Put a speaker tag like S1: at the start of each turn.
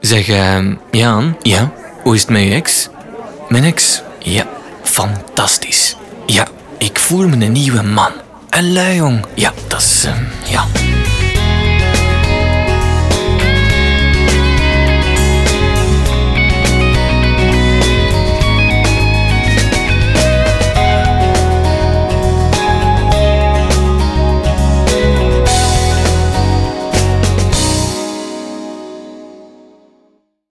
S1: Zeg, Jaan? Ja? Hoe is het met je ex? Mijn ex? Ja, fantastisch. Ja, ik voel me een nieuwe man. Allee, jong. Ja, dat is, ja...